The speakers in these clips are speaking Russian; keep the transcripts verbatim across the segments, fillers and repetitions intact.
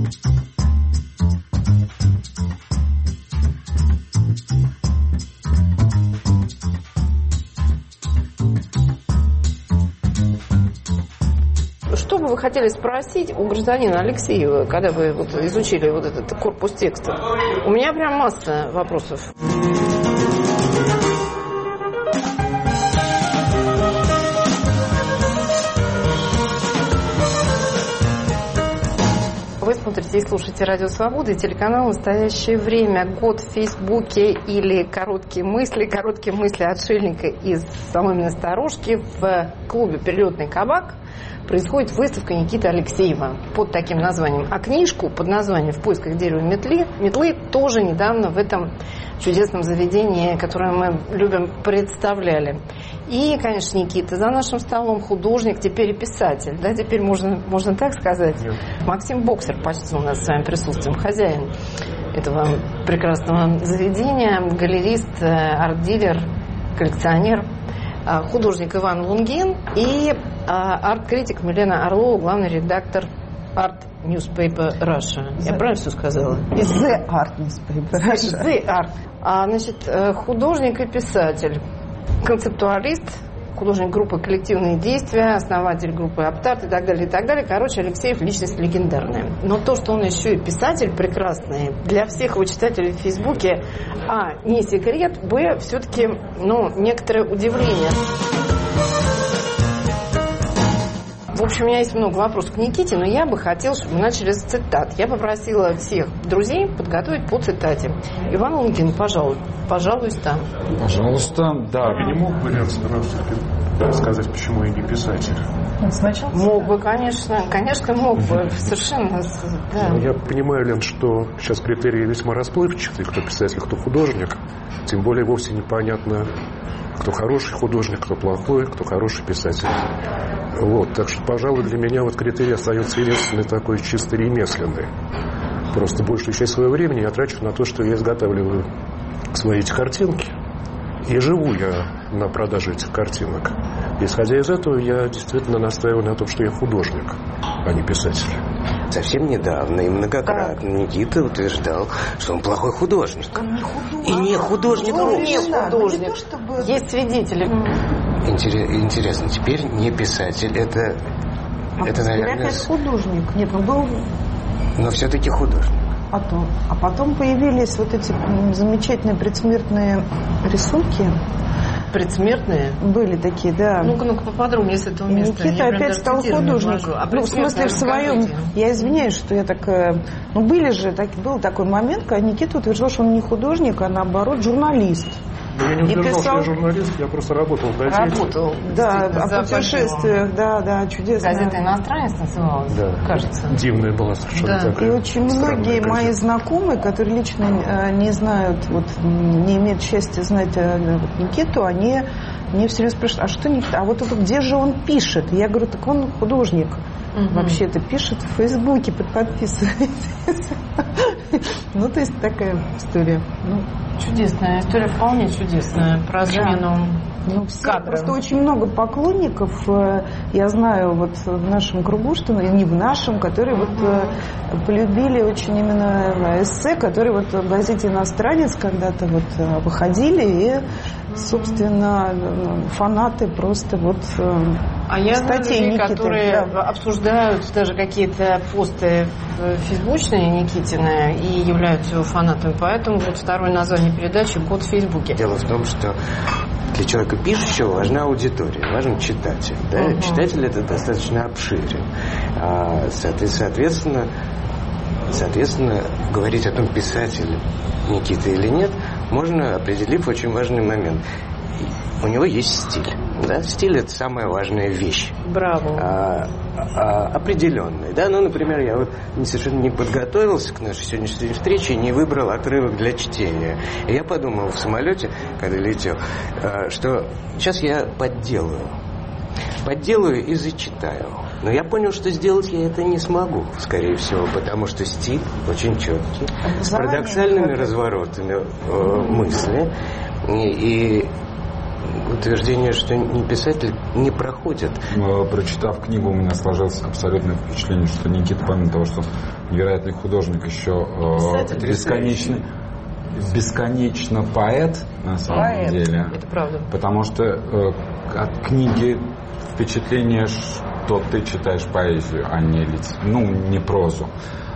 Что бы вы хотели спросить у гражданина Алексеева, когда вы вот изучили вот этот корпус текста? У меня прям масса вопросов. Вы смотрите и слушаете «Радио Свобода» и телеканал «Настоящее время». Год в Фейсбуке или «Короткие мысли». Короткие мысли отшельника из Соломенной Сторожки в клубе «Перелетный кабак» происходит выставка Никиты Алексеева под таким названием. А книжку под названием «В поисках дерева метлы», метлы тоже недавно в этом чудесном заведении, которое мы любим, представляли. И, конечно, Никита за нашим столом, художник, теперь и писатель. Да, теперь можно, можно так сказать. Нет. Максим Боксер почти у нас с вами присутствуем, хозяин этого прекрасного заведения, галерист, арт-дилер, коллекционер, художник Иван Лунгин и арт-критик Милена Орлова, главный редактор Art Newspaper Russia. The... Я правильно все сказала? The Art Newspaper Russia. The Art. А, значит, художник и писатель, концептуалист, художник группы «Коллективные действия», основатель группы «Аптарт» и так далее, и так далее. Короче, Алексеев личность легендарная. Но то, что он еще и писатель прекрасный, для всех его читателей в Фейсбуке, а, не секрет, б, все-таки, ну, некоторое удивление. В общем, у меня есть много вопросов к Никите, но я бы хотела, чтобы мы начали с цитат. Я попросила всех друзей подготовить по цитате. Иван Лунгин, пожалуй, пожалуйста. Пожалуйста, да. Я не мог бы сразу сказать, почему я не писатель. Сначала мог бы, конечно, конечно, мог бы, совершенно, да. Ну, я понимаю, Лен, что сейчас критерии весьма расплывчатые, кто писатель, кто художник. Тем более вовсе непонятно, кто хороший художник, кто плохой, кто хороший писатель. Вот, так что, пожалуй, для меня вот критерий остается единственный такой чисто ремесленный. Просто большую часть своего времени я трачу на то, что я изготавливаю свои эти картинки. И живу я на продаже этих картинок. Исходя из этого, я действительно настаиваю на том, что я художник, а не писатель. Совсем недавно и многократно Никита утверждал, что он плохой художник. Он не художник. И не художник. Он не художник. Не то, чтобы... Есть свидетели. Интересно, теперь не писатель. Это, а это наверное... опять художник. Нет, он был... Но все-таки художник. Потом. А потом появились вот эти замечательные предсмертные рисунки. Предсмертные? Были такие, да. Ну-ка, ну-ка поподробнее с этого места. Никита опять стал художником. А ну, в смысле, в своем... Я извиняюсь, что я так... Ну, были же, так, был такой момент, когда Никита утверждал, что он не художник, а наоборот журналист. Да я не утверждал, писал... что я журналист, я просто работал в газете. Работал. Да, о путешествиях, да, да, чудесно. Газета «Иностранец» называлась, да. Кажется. Дивная была совершенно да. такая. И очень многие газета. мои знакомые, которые лично не знают, вот, не имеют счастья знать вот, Никиту, они мне все время спрашивают, а что Никита, а вот это где же он пишет? Я говорю, так он художник. Угу. Вообще-то пишет в Фейсбуке, подписывайтесь. Ну, то есть такая история. Ну, чудесная история, вполне чудесная, про замену ну, просто очень много поклонников, я знаю, вот в нашем кругу, что не в нашем, которые вот полюбили очень именно эссе, которые вот в газете «Иностранец» когда-то вот выходили, и, собственно, фанаты просто вот а я знаю людей, Никиты, которые да. обсуждают даже какие-то посты фейсбучные Никитины и являются его фанатами, поэтому вот второе название передачи «Год в Фейсбуке». Дело в том, что для человека пишущего важна аудитория, важен читатель. Да? Uh-huh. Читатель это достаточно обширен. А, соответственно, соответственно, говорить о том, писатель Никита или нет, можно, определив очень важный момент. У него есть стиль. Да? Стиль – это самая важная вещь. Браво. А, а, определенный. Да? Ну, например, я вот совершенно не подготовился к нашей сегодняшней встрече и не выбрал отрывок для чтения. И я подумал в самолете, когда летел, что сейчас я подделаю. Подделаю и зачитаю. Но я понял, что сделать я это не смогу, скорее всего, потому что стиль очень четкий, с парадоксальными разворотами э, мысли. И, и утверждение, что не писатель, не проходит. Прочитав книгу, у меня сложилось абсолютное впечатление, что Никита, помимо того, что невероятный художник, еще э, бесконечный, бесконечно поэт, на самом поэт. деле. Это правда. Потому что э, от книги впечатление, что ты читаешь поэзию, а не лиц, ну, не прозу.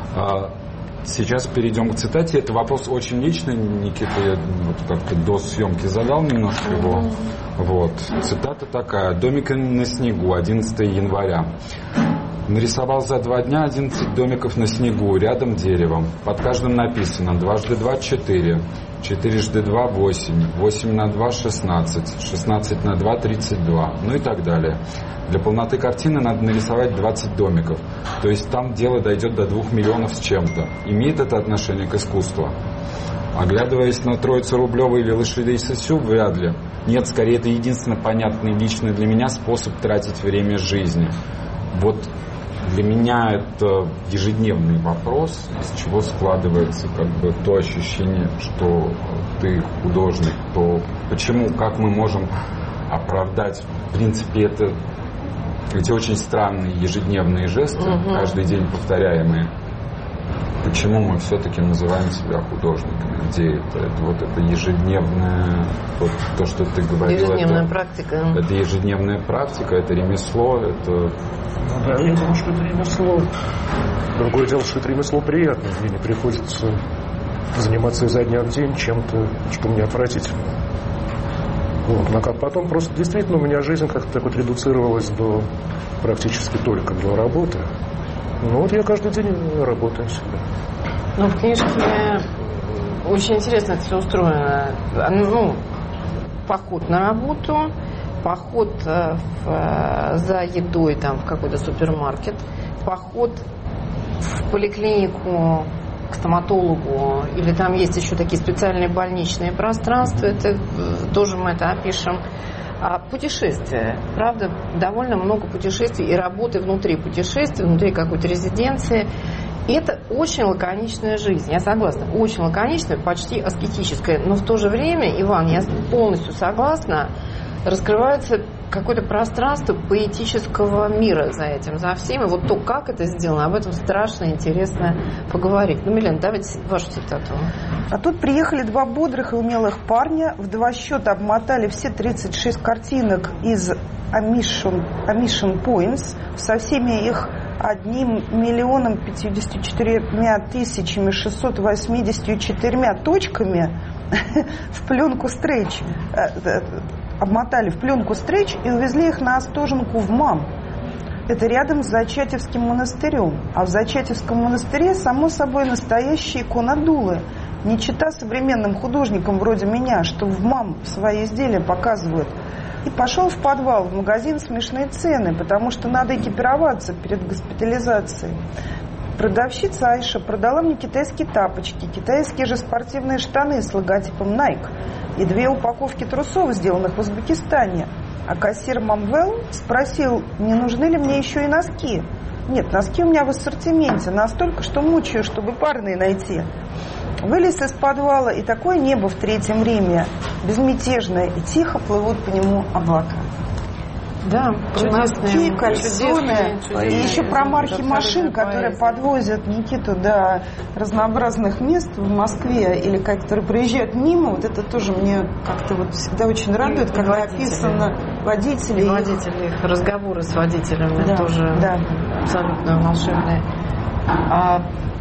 Сейчас перейдем к цитате. Это вопрос очень личный. Никита, я вот как-то до съемки задал немножко его. Вот. Цитата такая. «Домик на снегу, одиннадцатого января. Нарисовал за два дня одиннадцать домиков на снегу, рядом деревом. Под каждым написано дважды два – четыре, четырежды два – восемь, восемь на два – шестнадцать, шестнадцать на два – тридцать два, ну и так далее. Для полноты картины надо нарисовать двадцать домиков. То есть там дело дойдет до двух миллионов с чем-то. Имеет это отношение к искусству? Оглядываясь на Троицу Рублева или Лошадей Сысю, вряд ли. Нет, скорее, это единственно понятный лично для меня способ тратить время жизни. Вот для меня это ежедневный вопрос, из чего складывается как бы то ощущение, что ты художник, то почему, как мы можем оправдать, в принципе, это эти очень странные ежедневные жесты, угу. каждый день повторяемые. Почему мы все-таки называем себя художниками? Где это? Это вот это ежедневное, вот то, что ты говорил. Ежедневная это, практика. Это ежедневная практика, это ремесло, это... Ну да, я думаю, что это ремесло. Другое дело, что это ремесло приятное. Мне не приходится заниматься изо дня в день чем-то, что мне отвратительно. Вот. Но как потом просто действительно у меня жизнь как-то так вот редуцировалась до практически только до работы. Ну вот я каждый день работаю себе. Ну, в книжке очень интересно это все устроено. Ну, поход на работу, поход в, за едой там, в какой-то супермаркет, поход в поликлинику к стоматологу, или там есть еще такие специальные больничные пространства, это тоже мы это опишем. А путешествия, правда, довольно много путешествий и работы внутри путешествий, внутри какой-то резиденции. И это очень лаконичная жизнь, я согласна, очень лаконичная, почти аскетическая, но в то же время, Иван, я полностью согласна, раскрывается какое-то пространство поэтического мира за этим, за всем. И вот то, как это сделано, об этом страшно интересно поговорить. Ну, Милена, давайте вашу цитату. А тут приехали два бодрых и умелых парня, в два счета обмотали все тридцать шесть картинок из Omission, Omission Points со всеми их одним миллионом пятьюдесятью четырьмя тысячами шестьсот восьмидесятью четырьмя точками в пленку стрейч. Обмотали в пленку стрейч и увезли их на Остоженку в МАМ. Это рядом с Зачатевским монастырем. А в Зачатевском монастыре, само собой, настоящие иконодулы. Не чита современным художникам вроде меня, что в МАМ свои изделия показывают. И пошел в подвал, в магазин «Смешные цены», потому что надо экипироваться перед госпитализацией. Продавщица Айша продала мне китайские тапочки, китайские же спортивные штаны с логотипом Nike и две упаковки трусов, сделанных в Узбекистане. А кассир Мамвел спросил, не нужны ли мне еще и носки. Нет, носки у меня в ассортименте, настолько, что мучаю, чтобы парные найти. Вылез из подвала, и такое небо в Третьем Риме, безмятежное, и тихо плывут по нему облака. Да, чудесные, кальсоны. И еще про марки машин, которые поэзия. подвозят Никиту до разнообразных мест в Москве, или которые проезжают мимо. Вот это тоже мне как-то вот всегда очень радует, когда описано водители. И водители, их разговоры с водителями да, тоже да. абсолютно волшебные. А,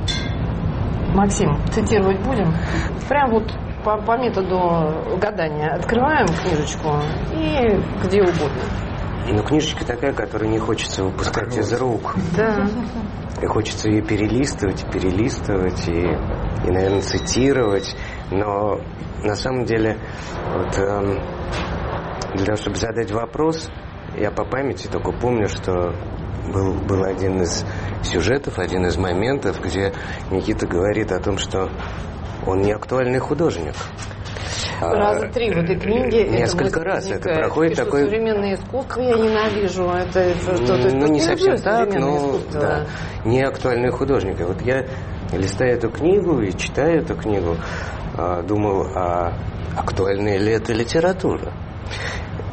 Максим, цитировать будем? Прям вот по, по методу гадания открываем книжечку и где угодно. Но книжечка такая, которую не хочется выпускать из рук. Да. И хочется ее перелистывать, перелистывать и, и, наверное, цитировать. Но на самом деле, вот, эм, для того, чтобы задать вопрос, я по памяти только помню, что был, был один из сюжетов, один из моментов, где Никита говорит о том, что он не актуальный художник. Раза три в этой книге. Несколько раз это проходит такой... Современное искусство я ненавижу. Это, это что, то ну, не совсем так, но искусство, да, да. Не актуальный художник. И вот я, листая эту книгу и читая эту книгу, думал, а актуальная ли это литература?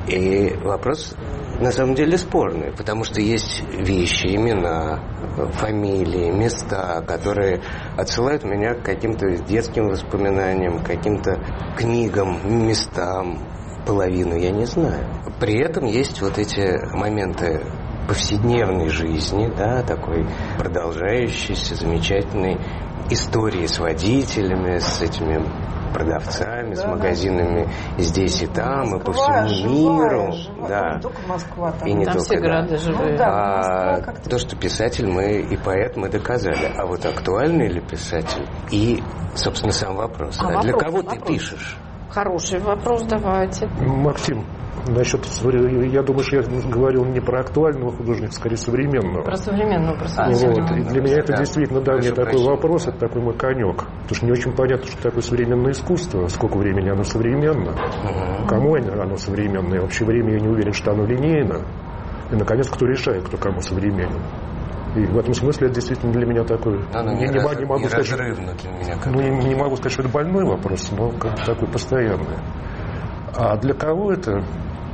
И вопрос на самом деле спорный, потому что есть вещи, имена, фамилии, места, которые отсылают меня к каким-то детским воспоминаниям, к каким-то книгам, местам. Половину я не знаю. При этом есть вот эти моменты повседневной жизни, да, такой продолжающейся, замечательной истории с водителями, с этими продавцами, да, с магазинами, да, здесь и там, Москва, и по всему миру. Живая, да. Не только Москва, там, и не там только, все города да. живые. Ну, да, а Москва, то, что писатель мы и поэт мы доказали. А вот актуальный ли писатель? И, собственно, сам вопрос. А да, вопрос для кого вопрос. ты пишешь? Хороший вопрос, давайте. Максим, насчет, я думаю, что я говорил не про актуального художника, скорее современного. Про современного, про Вот. современного. И для меня это да. действительно давний Прошу такой прощения. вопрос, это такой мой конек. Потому что не очень понятно, что такое современное искусство, сколько времени оно современно, Угу. кому оно современное, вообще время я не уверен, что оно линейно. И, наконец, кто решает, кто кому современен. И в этом смысле это действительно для меня такой... Оно не, не, не, раз, не могу не сказать, разрывно для меня. ну, не, не могу сказать, что это больной вопрос, но как бы такой постоянный. А для кого это?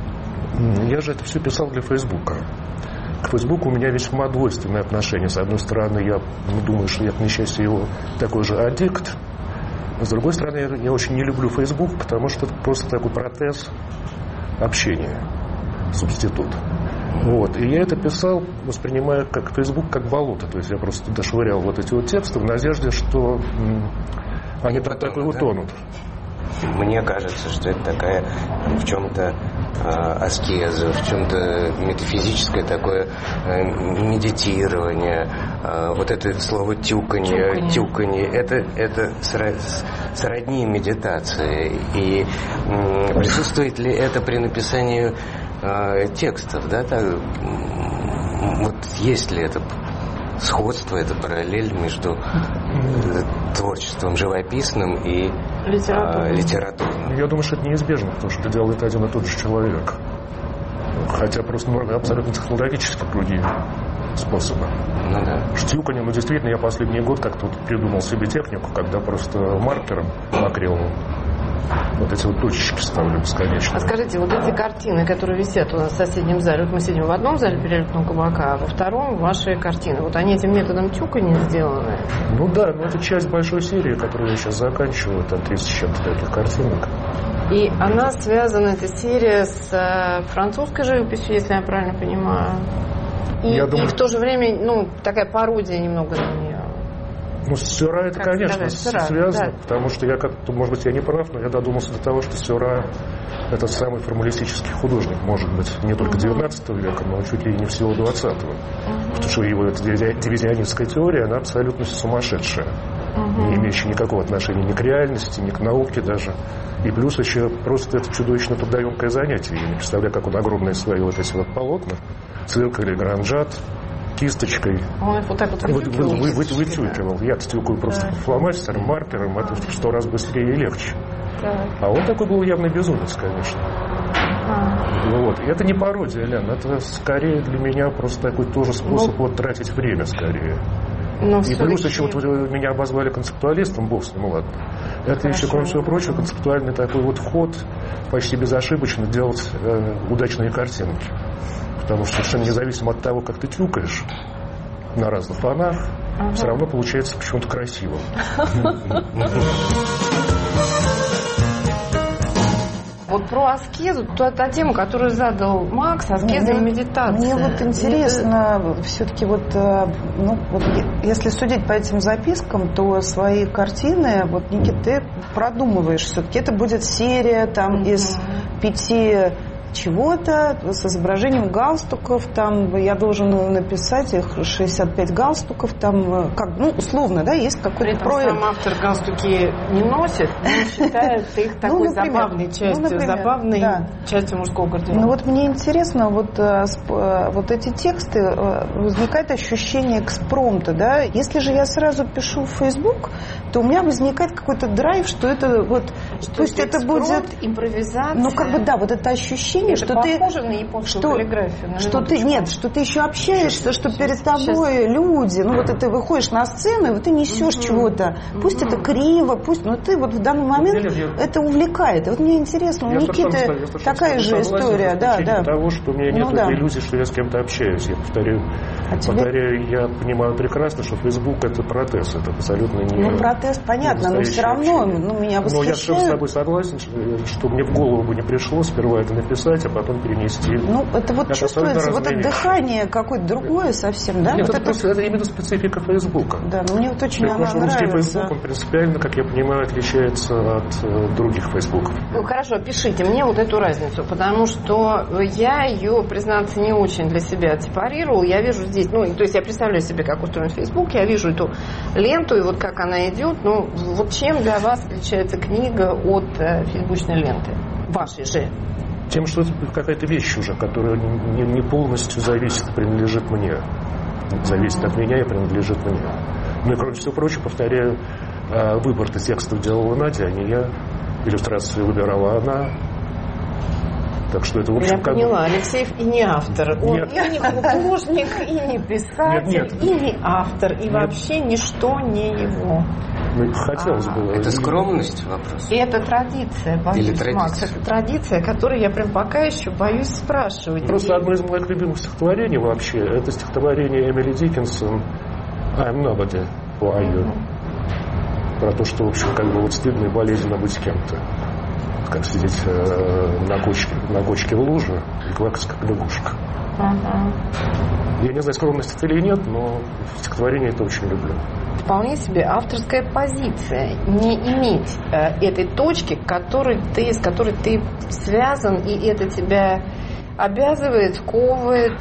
Я же это все писал для Фейсбука. К Фейсбуку у меня весьма двойственное отношение. С одной стороны, я ну, думаю, что я, к несчастью, его такой же аддикт. А с другой стороны, я, я очень не люблю Фейсбук, потому что это просто такой протез общения, субститут. Вот. И я это писал, воспринимая как Facebook как болото. То есть я просто туда швырял вот эти вот тексты в надежде, что м, они там так и утонут. Мне кажется, что это такая в чем-то э, аскеза, в чем-то метафизическое такое э, медитирование. Э, вот это слово тюканье, Тюканье. тюканье, это, это сра- сродни медитации. И э, присутствует ли это при написании э, текстов? Да, так, м, вот есть ли это сходство, это параллель между э, творчеством живописным и Литературным. э, литературным? Я думаю, что это неизбежно, потому что это делает один и тот же человек. Хотя просто ну, абсолютно технологически другие способы. Ну да. Штюканье, ну действительно, я последний год как-то вот придумал себе технику, когда просто маркером акриловым вот эти вот точечки ставлю бесконечно. А скажите, вот эти картины, которые висят у нас в соседнем зале, вот мы сидим в одном зале перелетного кабака, а во втором ваши картины. Вот они этим методом тюканья сделаны? Ну да, но это часть большой серии, которую я сейчас заканчиваю, там тридцать с чем-то таких картинок. И она связана, эта серия, с э, французской живописью, если я правильно понимаю. И, Я думаю, и в то же время, ну, такая пародия немного на нее. Ну, Сюра это, Как конечно, сказать, Сюра, связано, да. потому что я как-то, может быть, я не прав, но я додумался до того, что Сюра это самый формалистический художник, может быть, не только девятнадцатого века, но чуть ли не всего двадцатого. Потому что его эта дивизионистская теория, она абсолютно сумасшедшая, не имеющая никакого отношения ни к реальности, ни к науке даже. И плюс еще просто это чудовищно трудоемкое занятие. Я не представляю, как он огромные свои вот эти вот полотна, циркали, гранжат, кисточкой. Он их вот так вот Вы, вы, вытюкивал. вы, вы, вытюкивал. Я тюкаю просто Да. фломастером, маркером, это в сто раз быстрее и легче. Да. А он такой был явный безумец, конечно. А. Ну вот. И это не пародия, Лен, это скорее для меня просто такой тоже способ Ну, вот тратить время скорее. Но И плюс все-таки... еще вот вы меня обозвали концептуалистом, бог с ним, ладно. Это Хорошо. еще, кроме всего прочего, концептуальный такой вот вход, почти безошибочно делать э, удачные картинки. Потому что совершенно независимо от того, как ты тюкаешь на разных фонах, Ага. все равно получается почему-то красиво. Вот про аскезу, та, та тема, которую задал Макс, аскеза и медитация. Мне вот интересно, все-таки вот, э, ну, вот е- если судить по этим запискам, то свои картины, вот, Никита, ты продумываешь, все-таки это будет серия там из пяти чего-то с изображением галстуков, там я должен написать их шестьдесят пять галстуков, там, как, ну, условно, да, есть При какой-то этом проект. сам автор галстуки не носит, но считает их такой Ну, например. забавной частью, Ну, например, забавной да. частью мужского гардероба. Ну вот мне интересно, вот, э, сп- э, вот эти тексты, э, возникает ощущение экспромта, да? Если же я сразу пишу в Facebook, то у меня возникает какой-то драйв, что это вот, Что пусть это экспромт, будет, импровизация. ну как бы да, вот это ощущение, ощущение, это что ты... на японскую что, каллиграфию, на что ты, нет, что ты еще общаешься, что перед тобой сейчас. люди, ну вот ты выходишь на сцену, и вот ты несешь угу. чего-то. Пусть угу. это криво, пусть, но ты вот в данный момент нет, нет, это увлекает. Вот мне интересно, у Никиты такая же история, да, да. того, что у меня нет ну, да. иллюзии, что я с кем-то общаюсь. Я повторяю, а повторяю тебе... я понимаю прекрасно, что Facebook это протез, это абсолютно не... Ну, протез, понятно, но все равно ну, меня восхищает. Но я совершенно с тобой согласен, что мне в голову бы не пришло сперва это написать, а потом перенести. Ну, это вот это чувствуется, вот это дыхание какое-то другое совсем, да? Нет, вот это, просто, это именно специфика Фейсбука. Да, но мне вот очень она нравится. Facebook, он принципиально, как я понимаю, отличается от э, других Фейсбуков. Ну, хорошо, пишите мне вот эту разницу, потому что я ее, признаться, не очень для себя отсепарировала. Я вижу здесь, ну, то есть я представляю себе, как устроен Facebook, я вижу эту ленту, и вот как она идет. Ну, вот чем для вас отличается книга от э, фейсбучной ленты? Вашей же. Тем, что это какая-то вещь уже, которая не, не полностью зависит, принадлежит мне. Зависит от меня и принадлежит мне. Ну и, кроме всего прочего, повторяю, выбор-то текстов делала Надя, а не я. Иллюстрации выбирала она. Так что это, в общем, я как поняла, бы... Алексеев и не автор. Он нет. и не художник, и не писатель, нет, нет. и не автор. И нет. вообще ничто не его. Ну, хотелось а, бы. Это скромность вопрос? И это традиция, боюсь, Или традиция? Макс. Это традиция, которую я прям пока еще боюсь спрашивать. Просто и... одно из моих любимых стихотворений вообще, это стихотворение Эмили Диккенсон «I'm nobody, who are you?» uh-huh. Про то, что, в общем, как бы вот стыдно и болезненно быть кем-то. Как сидеть э, на, кочке, на кочке в луже и квакать, как лягушка. Uh-huh. Я не знаю, скромность это или нет, но в стихотворении это очень люблю. Вполне себе авторская позиция. Не иметь э, этой точки, которой ты, с которой ты связан, и это тебя обязывает, сковывает,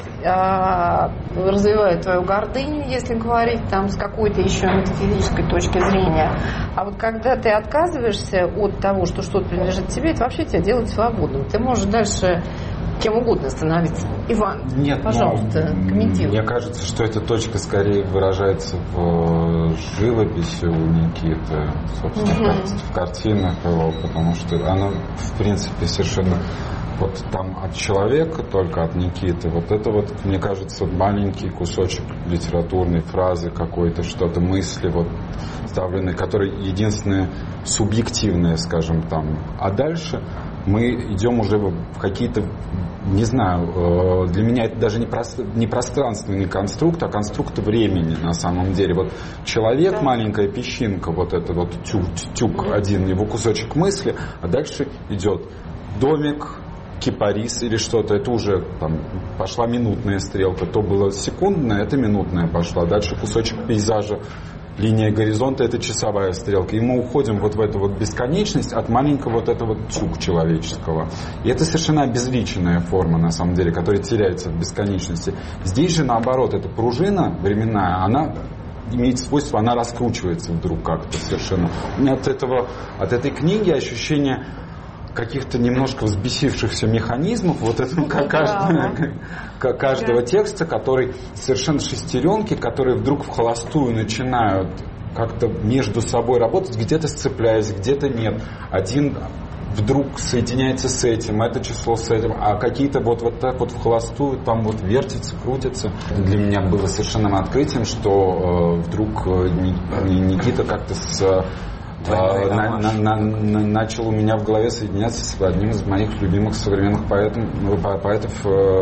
э, развивает твою гордыню, если говорить там с какой-то еще метафизической точки зрения. А вот когда ты отказываешься от того, что что-то принадлежит тебе, это вообще тебя делает свободным. Ты можешь дальше кем угодно становиться. Иван, Нет, пожалуйста, ну, комментируй. Мне кажется, что эта точка скорее выражается в живописи у Никиты, собственно, угу. в картинах его, потому что она, в принципе, совершенно вот там от человека, только от Никиты, вот это вот, мне кажется, маленький кусочек литературной фразы какой-то, что-то, мысли вот вставленные, которые единственное субъективное, скажем, там. А дальше мы идем уже в какие-то, не знаю, для меня это даже не, простр, не пространственный конструкт, а конструкт времени на самом деле. Вот человек, да. Маленькая песчинка, вот это вот тюк, тюк один, его кусочек мысли, а дальше идет домик, кипарис или что-то, это уже там пошла минутная стрелка, то было секундная, это минутная пошла, дальше кусочек пейзажа, линия горизонта, это часовая стрелка. И мы уходим вот в эту вот бесконечность от маленького вот этого тюк человеческого. И это совершенно обезличенная форма, на самом деле, которая теряется в бесконечности. Здесь же, наоборот, эта пружина временная, она имеет свойство, она раскручивается вдруг как-то совершенно. У меня от этого, от этой книги ощущение каких-то немножко взбесившихся механизмов вот этого каждого, каждого текста, который совершенно шестеренки, которые вдруг в холостую начинают как-то между собой работать, где-то сцепляясь, где-то нет. Один вдруг соединяется с этим, это число с этим, а какие-то вот, вот так вот в холостую там вот вертятся, крутятся. Для меня было совершенным открытием, что э, вдруг э, Никита как-то с На, на, на, на, начал у меня в голове соединяться с одним из моих любимых современных поэтов, поэтов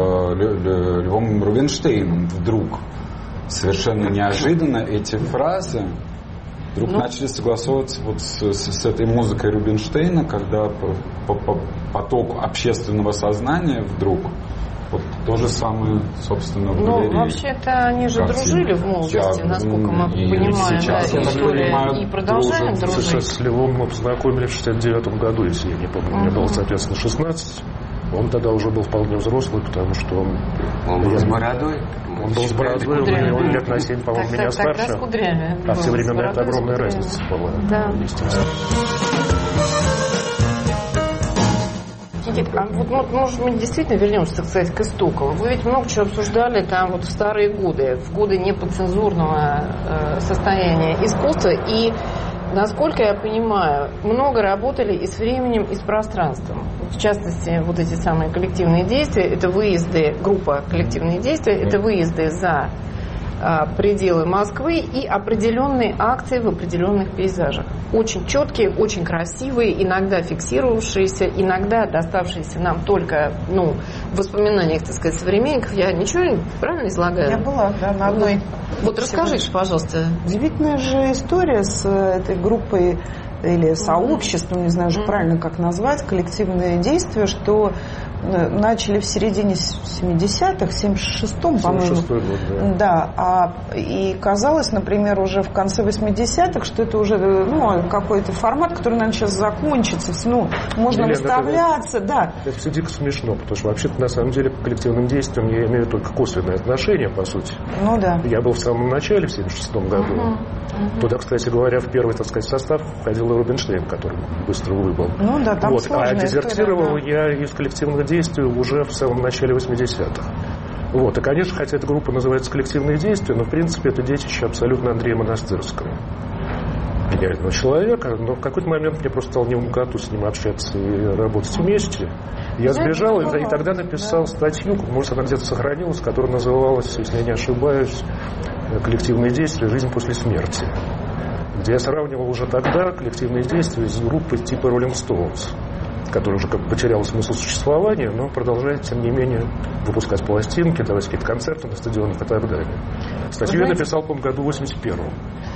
э, Львом Рубинштейном. Вдруг совершенно неожиданно эти фразы вдруг ну, начали согласовываться вот с, с, с этой музыкой Рубинштейна, когда по, по, по потоку общественного сознания вдруг вот то же самое, собственно, в галерее. Ну, вообще-то они же картины. Дружили в молодости, насколько мы понимаем, да, история, и продолжаем дружить. дружить. С Львом мы познакомились в шестьдесят девятом году, если я не помню. Uh-huh. Мне было, соответственно, шестнадцать. Он тогда уже был вполне взрослый, потому что он... Он был с бородой? Он был с бородой, он, он лет на семь, по-моему, меня старше. Тогда с кудрями. А в те времена это огромная разница была. Да. А вот, вот, может, мы действительно вернемся, так сказать, к истокам. Вы ведь много чего обсуждали там вот в старые годы, в годы неподцензурного э, состояния искусства. И насколько я понимаю, много работали и с временем, и с пространством. В частности, вот эти самые коллективные действия, это выезды, группа коллективные действия, это выезды за а, пределы Москвы и определенные акции в определенных пейзажах. Очень четкие, очень красивые, иногда фиксировавшиеся, иногда доставшиеся нам только, ну, в воспоминаниях, так сказать, современников. Я ничего правильно излагаю? Я была, да, на одной. Вот расскажите, пожалуйста. Удивительная же история с этой группой или сообществом, не знаю уже правильно как назвать, коллективное действие, что начали в середине семидесятых, в семьдесят шестом, по-моему. семьдесят шестой год, да. Да, а, и казалось, например, уже в конце восьмидесятых, что это уже, ну, какой-то формат, который, наверное, сейчас закончится. Ну, можно Елена, выставляться, это, да. Это все дико смешно, потому что вообще-то, на самом деле, к коллективным действиям я имею только косвенное отношение, по сути. Ну, да. Я был в самом начале, в семьдесят шестом году. Uh-huh. Uh-huh. Туда, кстати говоря, в первый, так сказать, состав входил Рубинштейн, который быстро выбыл. Ну, да, там вот. сложная А дезертировал история, да. я из коллективных действий уже в самом начале восьмидесятых. Вот. И, конечно, хотя эта группа называется «Коллективные действия», но, в принципе, это детище абсолютно Андрея Монастырского. Гениального человека, но в какой-то момент мне просто стало невмоготу с ним общаться и работать вместе. Я сбежал, и, и тогда написал да. статью, может, она где-то сохранилась, которая называлась, если я не ошибаюсь, «Коллективные действия. Жизнь после смерти», где я сравнивал уже тогда коллективные действия с группой типа Rolling Stones, которая уже как бы потеряла смысл существования, но продолжает, тем не менее, выпускать пластинки, давать какие-то концерты на стадионах и так далее. Статью я написал, по-моему, году в восемьдесят первом.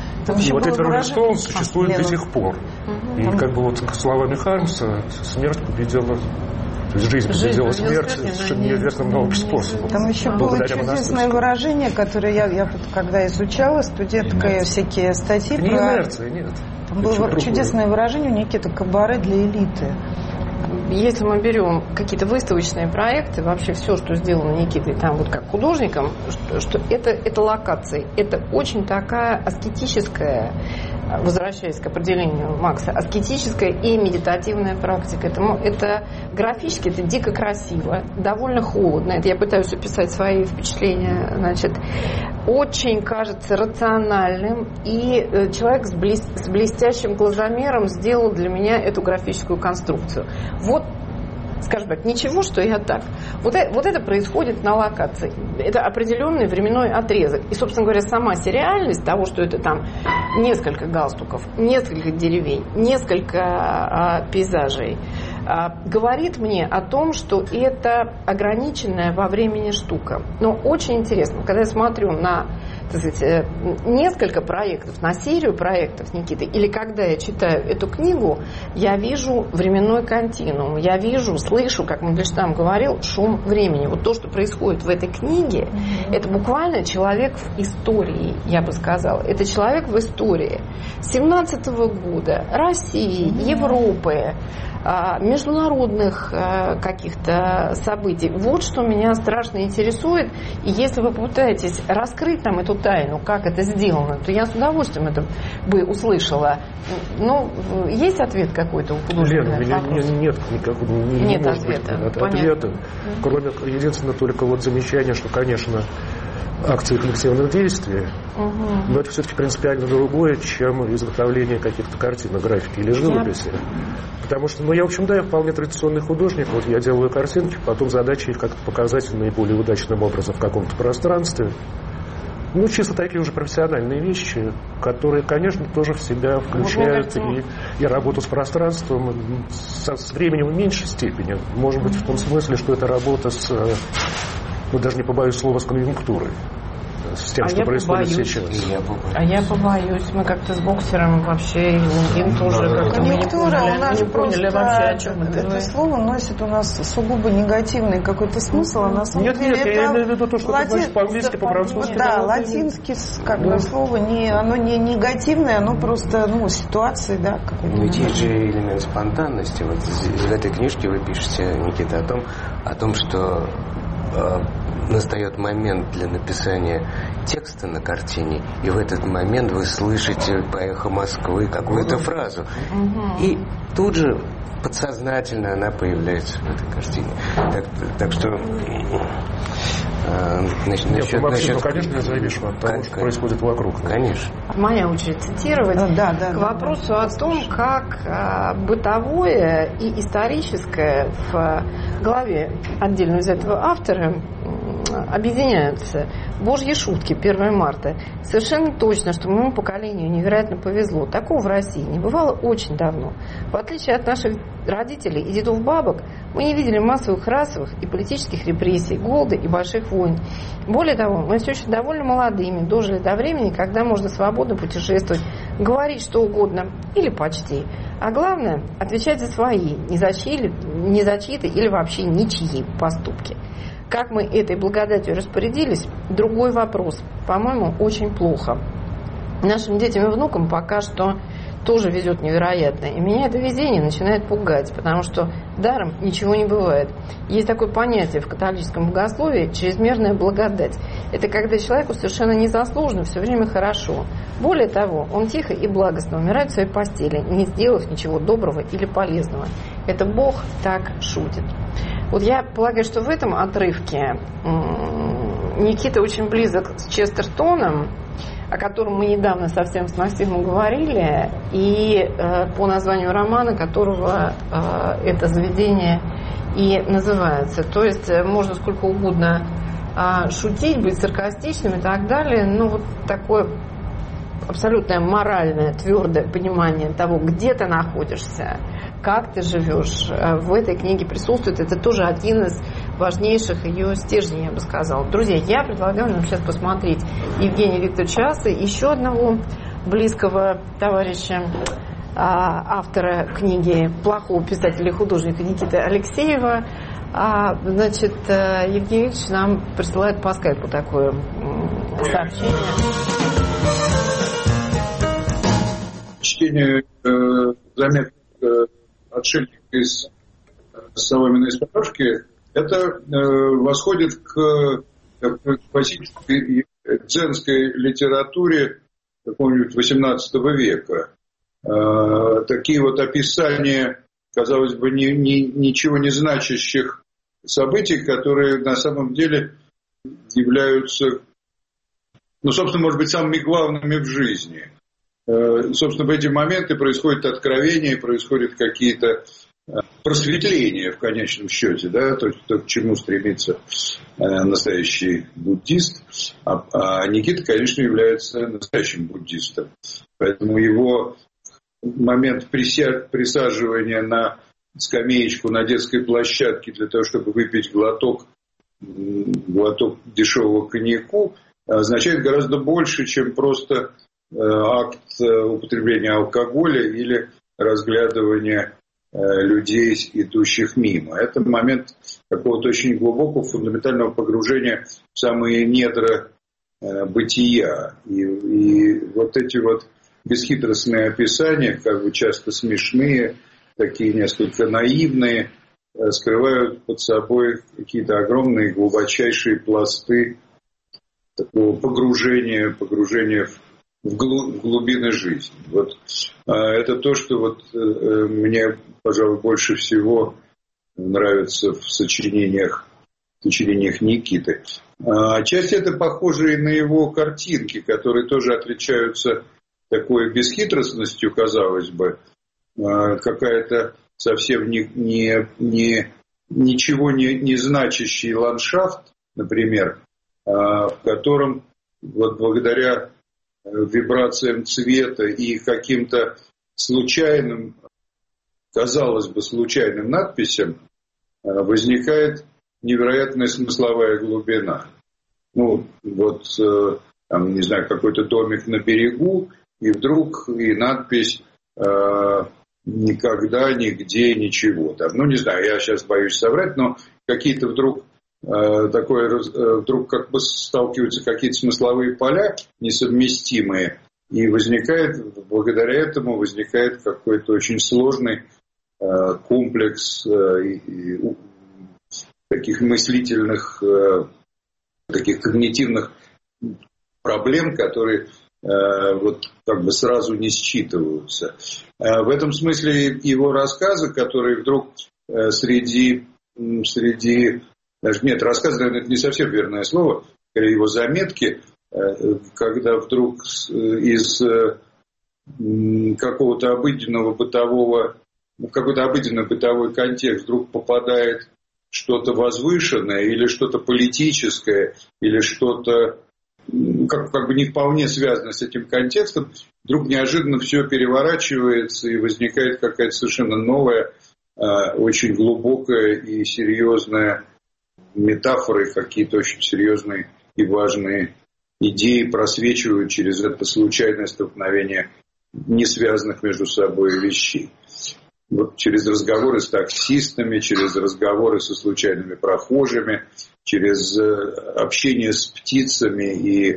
И вот эти Rolling Stones существуют до сих пор. Угу. И как бы вот словами Хармса, смерть победила, то есть жизнь победила смерть совершенно неизвестным новым способом. Там еще было чудесное выражение, которое я, я когда изучала, студенткой всякие статьи не про... инерция, нет. Там было чудесное выражение у Никиты Кабаре для элиты. Если мы берем какие-то выставочные проекты, вообще все, что сделано Никитой там вот как художником, что, что это, это локации. Это очень такая аскетическая, возвращаясь к определению Макса, аскетическая и медитативная практика. Это, это графически это дико красиво, довольно холодно. Это я пытаюсь описать свои впечатления. Значит, очень кажется рациональным, и человек с, блест, с блестящим глазомером сделал для меня эту графическую конструкцию. Вот, скажем так, ничего, что я так. Вот это, вот это происходит на локации. Это определенный временной отрезок. И, собственно говоря, сама сериальность того, что это там несколько галстуков, несколько деревень, несколько а, пейзажей, а, говорит мне о том, что это ограниченная во времени штука. Но очень интересно, когда я смотрю на, так сказать, несколько проектов, на серию проектов Никиты, или когда я читаю эту книгу, я вижу временной континуум, я вижу, слышу, как Мандельштам говорил, шум времени. Вот то, что происходит в этой книге, mm-hmm. это буквально человек в истории, я бы сказала. Это человек в истории семнадцатого года, России, mm-hmm. Европы, международных каких-то событий. Вот что меня страшно интересует. И если вы попытаетесь раскрыть там эту тайну, как это сделано, то я с удовольствием это бы услышала. Ну, есть ответ какой-то у художника? Лена, у меня не, нет никакого не, нет не может ответа. Быть ответа. Кроме единственного только вот замечания, что, конечно, акции коллективных действий, угу. но это все-таки принципиально другое, чем изготовление каких-то картин, графики или живописи. Я... Потому что, ну, я, в общем, да, я вполне традиционный художник, вот я делаю картинки, потом задача их как-то показать наиболее удачным образом в каком-то пространстве. Ну, чисто такие уже профессиональные вещи, которые, конечно, тоже в себя включают и, и работу с пространством, со, с временем в меньшей степени. Может быть, в том смысле, что это работа с... ну, даже не побоюсь слова, с конъюнктурой, с тем, а что происходит побоюсь. сейчас. Я а я побоюсь. Мы как-то с боксером вообще, им тоже да, как-то мы не поняли, у нас не поняли вообще, о чем это. Это слово носит у нас сугубо негативный какой-то смысл, а на самом нет, деле нет, это... я имею в виду то, что лати... ты знаешь по-английски, по-французски. Да, латинский как бы слово, не, оно не негативное, оно просто, ну, ситуации, да, какой-то. Ну, ведь есть же элемент спонтанности. Вот в этой книжке вы пишете, Никита, о том, о том, что настает момент для написания текста на картине, и в этот момент вы слышите по эху Москвы какую-то фразу. Угу. И тут же подсознательно она появляется в этой картине. Так, так что Насчет, Нет, насчет, ну, Максим, насчет... ну, конечно, не зависимо от того, Как, что как? происходит вокруг. Конечно. Моя очередь цитировать. Да, да, к да, вопросу да. о том, как а, бытовое и историческое в голове отдельно взятого автора объединяются. Божьи шутки, первое марта. Совершенно точно, что моему поколению невероятно повезло. Такого в России не бывало очень давно. В отличие от наших родителей и дедов-бабок, мы не видели массовых расовых и политических репрессий, голода и больших войн. Более того, мы все еще довольно молодыми, дожили до времени, когда можно свободно путешествовать, говорить что угодно или почти. А главное, отвечать за свои, не за чьи, не за чьи-то или вообще ничьи поступки. Как мы этой благодатью распорядились, другой вопрос. По-моему, очень плохо. Нашим детям и внукам пока что тоже везет невероятно. И меня это везение начинает пугать, потому что даром ничего не бывает. Есть такое понятие в католическом богословии — чрезмерная благодать. Это когда человеку совершенно незаслуженно все время хорошо. Более того, он тихо и благостно умирает в своей постели, не сделав ничего доброго или полезного. Это Бог так шутит. Вот я полагаю, что в этом отрывке Никита очень близок с Честертоном, о котором мы недавно совсем с Максимом говорили, и э, по названию романа, которого э, это заведение и называется. То есть э, можно сколько угодно э, шутить, быть саркастичным и так далее, но вот такое абсолютное моральное, твердое понимание того, где ты находишься, как ты живешь, в этой книге присутствует. Это тоже один из важнейших ее стержней, я бы сказала. Друзья, я предлагаю нам сейчас посмотреть Евгения Викторовича Асы, еще одного близкого товарища, автора книги плохого писателя и художника Никиты Алексеева. А, значит, Евгений Викторович нам присылает по скайпу такое сообщение. Чтение э, заметок э, отшельника из Соломенной сторожки, это э, восходит к, к классической дзенской литературе какого-нибудь восемнадцатого века. Э, такие вот описания, казалось бы, ни, ни, ничего не значащих событий, которые на самом деле являются, ну, собственно, может быть, самыми главными в жизни. Собственно, в эти моменты происходит откровение, происходят какие-то просветления в конечном счете, да, то есть то, к чему стремится настоящий буддист. А, а Никита, конечно, является настоящим буддистом. Поэтому его момент прися... присаживания на скамеечку на детской площадке для того, чтобы выпить глоток, глоток дешевого коньяку, означает гораздо больше, чем просто акт употребления алкоголя или разглядывания людей, идущих мимо. Это момент какого-то очень глубокого, фундаментального погружения в самые недра бытия. И, и вот эти вот бесхитростные описания, как бы часто смешные, такие несколько наивные, скрывают под собой какие-то огромные глубочайшие пласты такого погружения, погружения в в глубины жизни. Вот это то, что вот мне, пожалуй, больше всего нравится в сочинениях, в сочинениях Никиты. Отчасти это похоже и на его картинки, которые тоже отличаются такой бесхитростностью, казалось бы, какая-то совсем не, не, не, ничего не, не значащий ландшафт, например, в котором вот благодаря вибрациям цвета и каким-то случайным, казалось бы, случайным надписям возникает невероятная смысловая глубина. Ну, вот, там, не знаю, какой-то домик на берегу, и вдруг и надпись «Никогда, нигде, ничего». Там, ну, не знаю, я сейчас боюсь соврать, но какие-то вдруг такое, вдруг как бы сталкиваются какие-то смысловые поля несовместимые, и возникает, благодаря этому возникает какой-то очень сложный комплекс таких мыслительных, таких когнитивных проблем, которые вот как бы сразу не считываются. В этом смысле его рассказы, которые вдруг среди, среди даже нет, рассказ, наверное, это не совсем верное слово, скорее его заметки, когда вдруг из какого-то обыденного бытового, в какой-то обыденный бытовой контекст вдруг попадает что-то возвышенное или что-то политическое, или что-то как, как бы не вполне связано с этим контекстом, вдруг неожиданно все переворачивается и возникает какая-то совершенно новая, очень глубокая и серьезная метафора, и какие-то очень серьезные и важные идеи просвечивают через это случайное столкновение не связанных между собой вещей. Вот через разговоры с таксистами, через разговоры со случайными прохожими, через общение с птицами и э,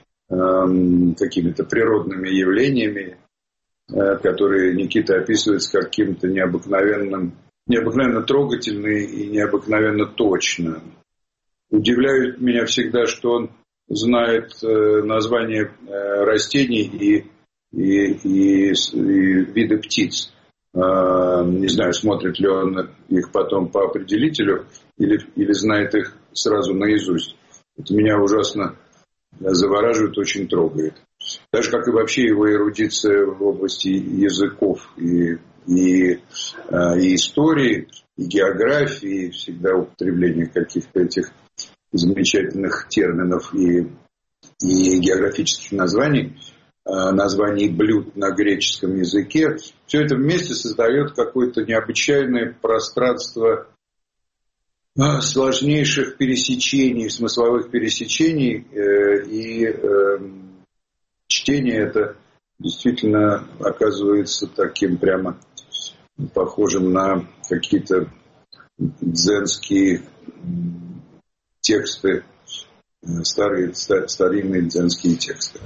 какими-то природными явлениями, э, которые Никита описывает с каким-то необыкновенным, необыкновенно трогательным и необыкновенно точно. Удивляет меня всегда, что он знает э, названия э, растений и, и, и, и виды птиц. Не знаю, смотрит ли он их потом по определителю или, или знает их сразу наизусть. Это меня ужасно завораживает, очень трогает. Так же, как и вообще его эрудиция в области языков и, и, и истории, и географии, всегда употребление каких-то этих замечательных терминов и, и географических названий, названий блюд на греческом языке. Все это вместе создает какое-то необычайное пространство сложнейших пересечений, смысловых пересечений. И чтение это действительно оказывается таким прямо похожим на какие-то дзенские тексты, старые, старинные дзенские тексты.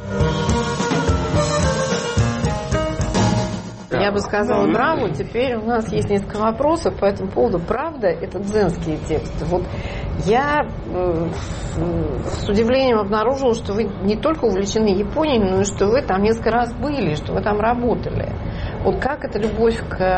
Я бы сказала браво. Теперь у нас есть несколько вопросов по этому поводу. Правда, это дзенские тексты. Вот я э, с удивлением обнаружила, что вы не только увлечены Японией, но и что вы там несколько раз были, что вы там работали. Вот как эта любовь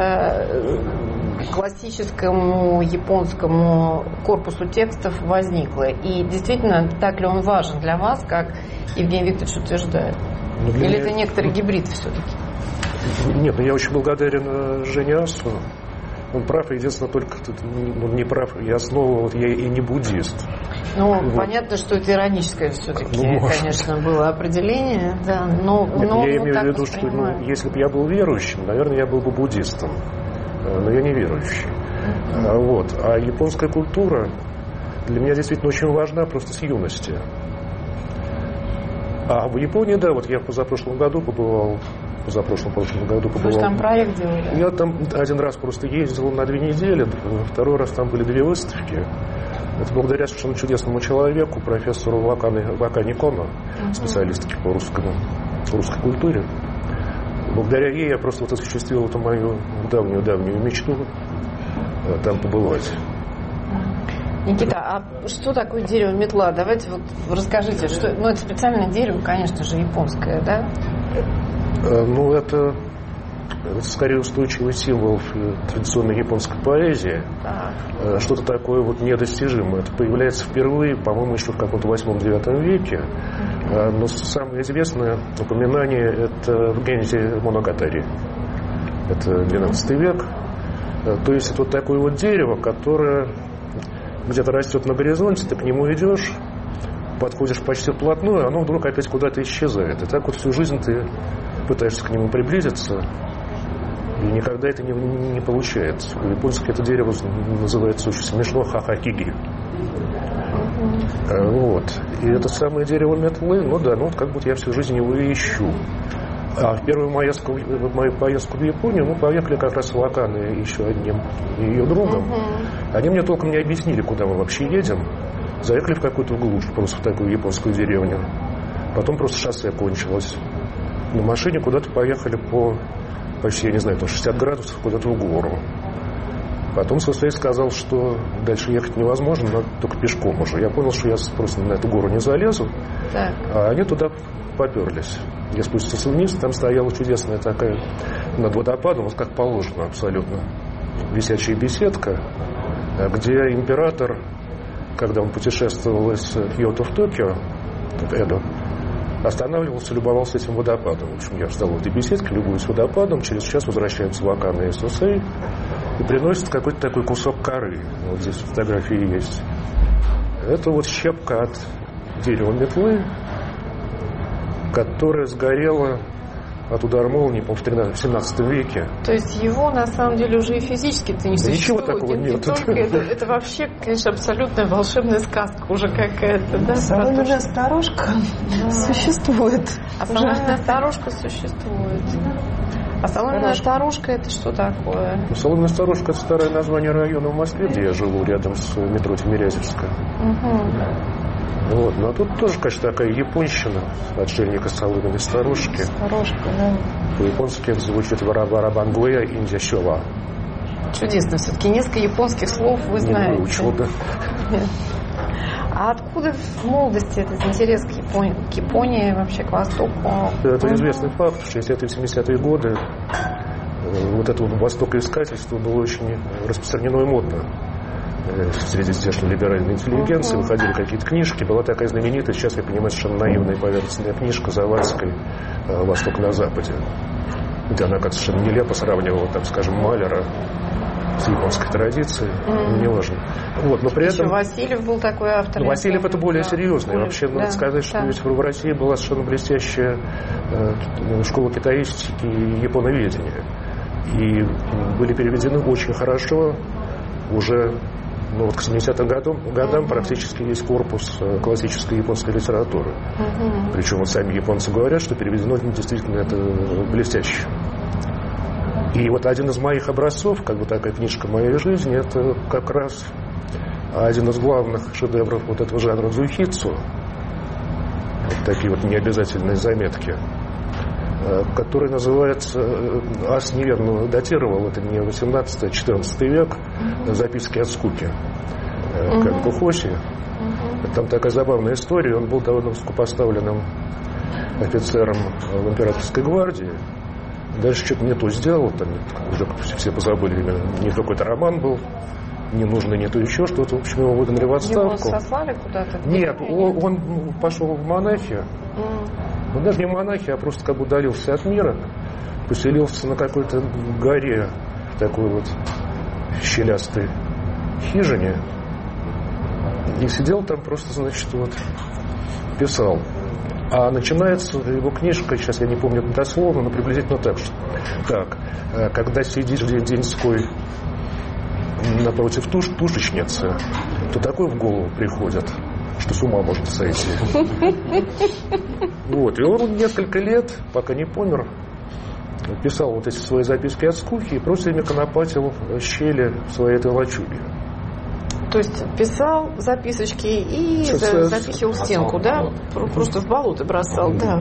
к классическому японскому корпусу текстов возникла? И действительно, так ли он важен для вас, как Евгений Викторович утверждает? Ну, Или меня... это некоторый гибрид все-таки? Нет, ну я очень благодарен Жене Асу. Он прав, единственное, только он не прав. Я снова, вот я и не буддист. Ну, вот. Понятно, что это ироническое все-таки, ну, конечно, было определение. Да, но, Нет, но я имею в виду, что ну, если бы я был верующим, наверное, я был бы буддистом. Но я не верующий. Mm-hmm. Вот. А японская культура для меня действительно очень важна просто с юности. А в Японии, да, вот я в позапрошлом году побывал, позапрошлом прошлом году побывал. Вы же там проект делали? Я там один раз просто ездил на две недели, второй раз там были две выставки. Это благодаря совершенно чудесному человеку, профессору Вакане Коно, uh-huh. специалистке по русскому, русской культуре. Благодаря ей я просто вот осуществил эту мою давнюю-давнюю мечту там побывать. Никита, а что такое дерево-метла? Давайте вот расскажите, что, ну это специальное дерево, конечно же, японское, да? Ну это, это скорее устойчивый символ традиционной японской поэзии. Так. Что-то такое вот недостижимое. Это появляется впервые, по-моему, еще в каком-то восьмом-девятом веке. Но самое известное упоминание это в Гензи Моногатари. Это двенадцатый век. То есть это вот такое вот дерево, которое где-то растет на горизонте, ты к нему идешь, подходишь почти вплотную, оно вдруг опять куда-то исчезает. И так вот всю жизнь ты пытаешься к нему приблизиться, и никогда это не, не, не получается. По-японски это дерево называется очень смешно хахакиги. Вот. И это самое дерево метлы, ну да, ну вот как будто я всю жизнь его и ищу. А в первую мою, мою поездку в Японию мы поехали как раз с Ваканой и еще одним ее другом. Uh-huh. Они мне толком не объяснили, куда мы вообще едем. Заехали в какую-то глушь, просто в такую японскую деревню. Потом просто шоссе кончилось. На машине куда-то поехали по почти, я не знаю, шестьдесят градусов куда-то в гору. Потом Сосей сказал, что дальше ехать невозможно, но только пешком уже. Я понял, что я просто на эту гору не залезу. Так. А они туда поперлись. Я спустился вниз, там стояла чудесная такая над водопадом, вот как положено абсолютно, висячая беседка, где император когда он путешествовал из Киото в Токио, в Эдо, останавливался, любовался этим водопадом. В общем, я встал в этой беседке, любуюсь водопадом, через час возвращается Вакана и Сусей и приносит какой-то такой кусок коры. Вот здесь фотографии есть. Это вот щепка от дерева метлы, которая сгорела от удара молнии, по-моему, в семнадцатом веке. То есть его, на самом деле, уже и физически-то не да существует. Ничего такого не, нет. Не только это, это вообще, конечно, абсолютная волшебная сказка уже какая-то. Да, соломенная сторожка да. существует. А соломенная сторожка существует. А соломенная сторожка это что такое? Ну, соломенная сторожка — это старое название района в Москве, где я живу, рядом с метро Тимирязевская. Угу. Вот. Ну, а тут тоже, конечно, такая японщина, отшельника соломенной сторожки. Сторожка, да. По-японски это звучит «варабарабангуя индия щова». Чудесно. Все-таки несколько японских слов вы знаете. Не выучил, да. А откуда в молодости этот интерес к Японии, к Японии вообще к Востоку? Это известный факт. В шестидесятые-семидесятые годы вот это вот востокоискательство было очень распространено и модно среди здешней либеральной интеллигенции. Uh-huh. Выходили какие-то книжки. Была такая знаменитая, сейчас я понимаю, совершенно наивная и поверхностная книжка Завадской «Восток на Западе», где она как-то совершенно нелепо сравнивала, так скажем, Малера с японской традицией, mm-hmm. неважно. Вот, но при Еще этом... Васильев был такой автор. Ну, Васильев это более да, серьезный. более... Вообще, да, надо сказать, что да. ведь в России была совершенно блестящая э, школа китаистики и японоведения. И были переведены очень хорошо уже ну, вот к семидесятым годам, годам mm-hmm. практически весь корпус классической японской литературы. Mm-hmm. Причем вот сами японцы говорят, что переведено действительно это блестяще. И вот один из моих образцов, как бы такая книжка моей жизни, это как раз один из главных шедевров вот этого жанра дзуйхицу. Вот такие вот необязательные заметки, который называется, Ас неверно датировал, это не восемнадцатый, а четырнадцатый век, записки от скуки, как в Ухосе. Там такая забавная история, он был довольно высокопоставленным офицером в императорской гвардии. Дальше что-то не то сделал, там уже все позабыли, не какой-то роман был, не нужно, не то еще что-то. В общем, его выгнали в отставку. Его сослали куда-то? Нет, он, он пошел в монахи. Mm. Он даже не в монахи, а просто как бы удалился от мира. Поселился на какой-то горе, в такой вот щелястой хижине. И сидел там просто, значит, вот писал. А начинается его книжка, сейчас я не помню дословно, но приблизительно так, что так, когда сидишь день-деньской напротив туш, тушечницы, то такое в голову приходит, что с ума может сойти. Вот, и он несколько лет, пока не помер, писал вот эти свои записки от скуки и просто ими конопатил щели в своей этой лачуге. То есть писал записочки и Сейчас, запихивал в стенку, да? Просто в болото бросал, да.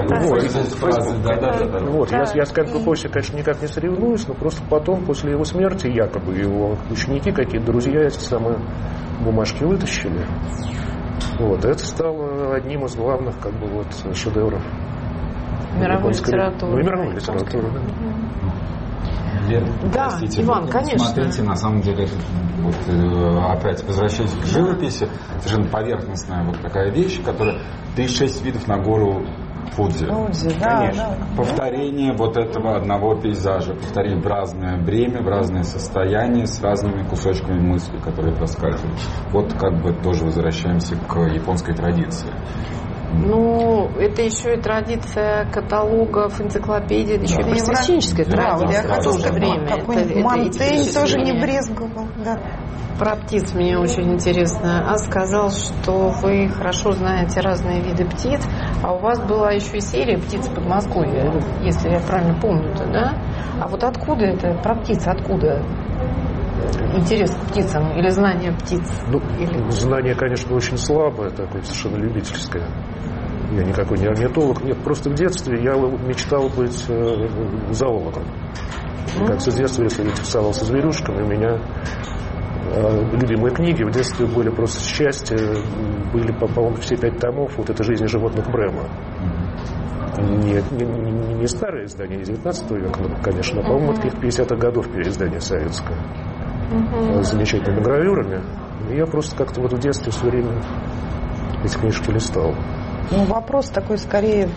Вот, я, я с Кэнко Хоси, конечно, никак не соревнуюсь, но просто потом, после его смерти, якобы его ученики, какие-то друзья эти самые бумажки вытащили. Вот, это стало одним из главных, как бы, вот, шедевров мировой литературы. Ну, и мировой литературы, да. Лен, да, простите, Иван, вот, конечно. Смотрите, на самом деле, вот, опять возвращаясь к живописи, совершенно поверхностная вот такая вещь, которая тридцать шесть видов на гору Фудзи. Фудзи, да, конечно. Да. Повторение вот этого одного пейзажа, повторение в разное время, в разные состояния, с разными кусочками мысли, которые проскальзывают. Вот как бы тоже возвращаемся к японской традиции. Ну, это еще и традиция каталогов, энциклопедий, это еще да. и просвещенческая да, традиция. Да, я хотела, что время. Какой-нибудь Монтень тоже не брезговал. Да. Про птиц мне очень интересно. А сказал, что вы хорошо знаете разные виды птиц, а у вас была еще и серия «Птиц Подмосковья», если я правильно помню-то, да? А вот откуда это, про птиц, откуда интерес к птицам или знание птиц? Ну, или... знание, конечно, очень слабое, такое совершенно любительское. Я никакой не орнитолог. Нет, просто в детстве я мечтал быть э, зоологом. Mm-hmm. Как с детства я интересовался зверюшками, у меня э, любимые книги в детстве были просто счастье. Были, по-моему, все пять томов вот «Это жизнь животных» Брема. Не, не, не, не старое издание, не девятнадцатого века, конечно, а, по-моему, от каких-то пятидесятых годов переиздание советское. угу. с замечательными гравюрами. И я просто как-то вот в детстве все время эти книжки листал. Ну, вопрос такой скорее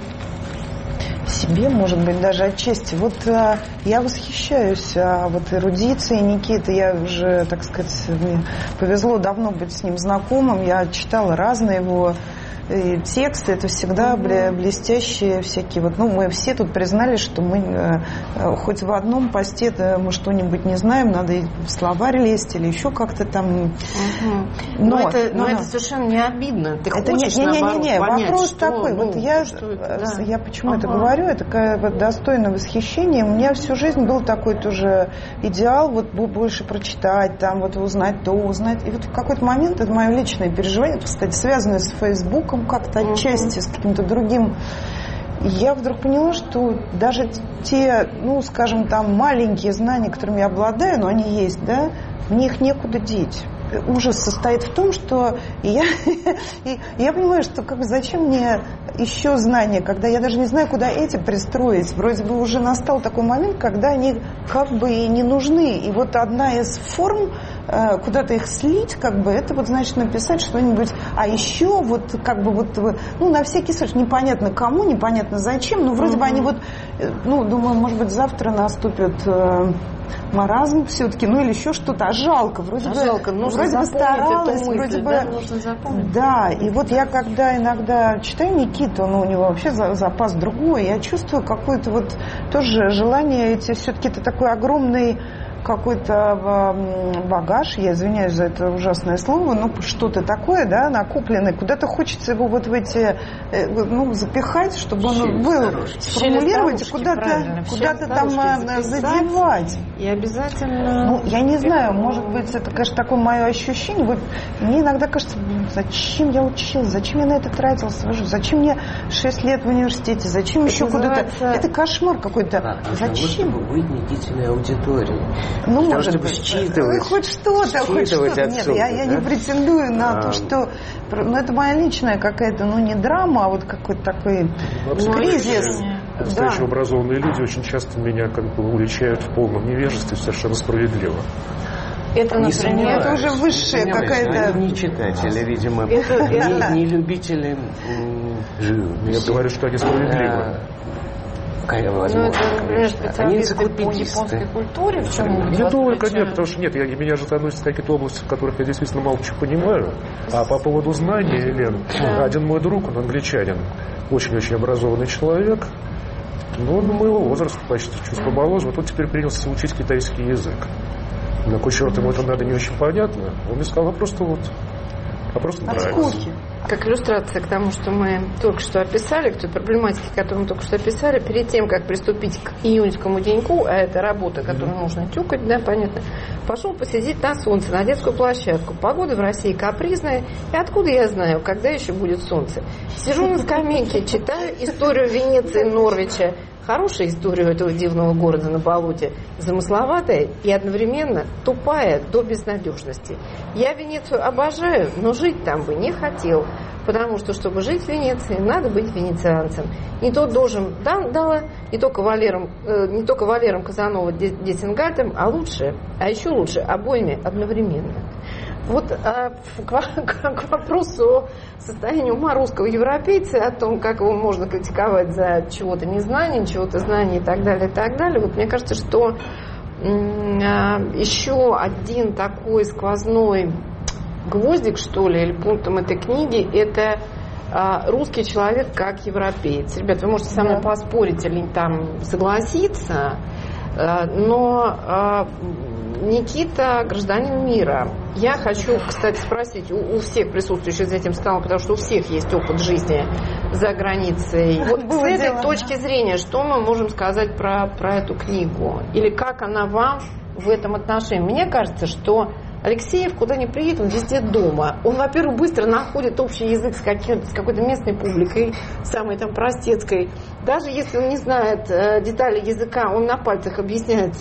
себе, может быть, даже отчасти. Вот а, я восхищаюсь а, вот эрудицией Никиты. Я уже, так сказать, мне повезло давно быть с ним знакомым. Я читала разные его и тексты. Это всегда mm-hmm. блестящие всякие. Вот, ну, мы все тут признали, что мы э, хоть в одном посте мы что-нибудь не знаем, надо и в словарь лезть или еще как-то там. Mm-hmm. Но, но, это, но, но это совершенно не обидно. Ты это хочешь, не, не, наоборот, не, не, понять, вопрос что, такой. Ну, вот я, что это, да. я почему ага. это говорю, это такое вот достойное восхищение. У меня всю жизнь был такой тоже идеал, вот больше прочитать, там вот узнать то, узнать. И вот в какой-то момент, это мое личное переживание, кстати, связанное с Фейсбуком, как-то отчасти с каким-то другим. Я вдруг поняла, что даже те, ну, скажем, там маленькие знания, которыми я обладаю, но они есть, да, мне их некуда деть. Ужас состоит в том, что я, и я понимаю, что как бы зачем мне еще знания, когда я даже не знаю, куда эти пристроить. Вроде бы уже настал такой момент, когда они как бы и не нужны. И вот одна из форм куда-то их слить, как бы, это вот значит написать что-нибудь, а еще вот как бы вот, ну, на всякий случай, непонятно кому, непонятно зачем, но вроде mm-hmm. бы они вот, ну, думаю, может быть, завтра наступит э, маразм все-таки, ну, или еще что-то, а жалко, вроде а бы, жалко. Нужно вроде бы старалась, мысль, вроде да? бы, нужно запомнить. Да, и вот я когда иногда читаю Никиту, ну, у него вообще запас другой, я чувствую какое-то вот тоже желание, эти все-таки это такой огромный какой-то багаж, я извиняюсь за это ужасное слово, но что-то такое, да, накопленное, куда-то хочется его вот в эти, ну, запихать, чтобы он был, сформулировать и куда-то, куда-то там задевать. И обязательно... Ну, я не знаю, может быть, это, конечно, такое мое ощущение, вот мне иногда кажется, блин, зачем я училась, зачем я на это тратила, зачем мне шесть лет в университете, зачем это еще куда-то, это кошмар какой-то, а, зачем? Чтобы быть недительной аудиторией. Ну, для может того, быть, считывать, хоть что-то, хоть что-то. Нет, я, я да? не претендую на а, то, что... Ну, это моя личная какая-то, ну, не драма, а вот какой-то такой ну, кризис. Настоящие да. образованные люди очень часто меня как бы уличают в полном невежестве, совершенно справедливо. Это, например, это уже высшая какая-то... Они не читатели, видимо, это, не, это... не любители... Я говорю, что они справедливы. Ну, это, например, специалисты по японской культуре, в чем не только нет, потому что нет, я, меня же относятся к какие-то области, в которых я действительно мало чего понимаю. А по поводу знаний, Лен, да. один мой друг, он англичанин, очень-очень образованный человек, ну, он моего возраста почти чуть поболоже, вот он теперь принялся учить китайский язык. На кой черт ему это надо, не очень понятно. Он мне сказал, а просто вот, а просто нравится. Как иллюстрация к тому, что мы только что описали, к той проблематике, которую мы только что описали, перед тем, как приступить к июньскому деньку, а это работа, которую mm-hmm. нужно тюкать, да, понятно, пошел посидеть на солнце, на детскую площадку. Погода в России капризная, и откуда я знаю, когда еще будет солнце? Сижу на скамейке, читаю историю Венеции, Норвича, хорошая история этого дивного города на болоте, замысловатая и одновременно тупая до безнадежности. Я Венецию обожаю, но жить там бы не хотел, потому что, чтобы жить в Венеции, надо быть венецианцем. Не то должен Дандала, не то кавалером, э, не то кавалером Казанова Дессингальтом, а лучше, а еще лучше, обоими одновременно. Вот а, к, к вопросу о состоянии ума русского европейца, о том, как его можно критиковать за чего-то незнание, чего-то знание и так далее, и так далее. Вот мне кажется, что м- еще один такой сквозной гвоздик, что ли, или пунктом этой книги, это а, русский человек как европеец. Ребят, вы можете со мной да. поспорить или там согласиться, а, но... А, Никита гражданин мира. Я хочу, кстати, спросить у, у всех присутствующих за этим столом, потому что у всех есть опыт жизни за границей. Вот с этой дело. точки зрения, что мы можем сказать про, про эту книгу? Или как она вам в этом отношении? Мне кажется, что Алексеев, куда ни приедет, он везде дома. Он, во-первых, быстро находит общий язык с, каким, с какой-то местной публикой, самой там простецкой. Даже если он не знает э, детали языка, он на пальцах объясняется